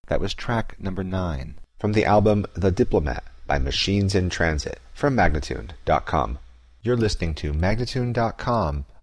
That was track number 9. From the album The Diplomat by Machines in Transit from Magnatune.com. You're listening to Magnatune.com,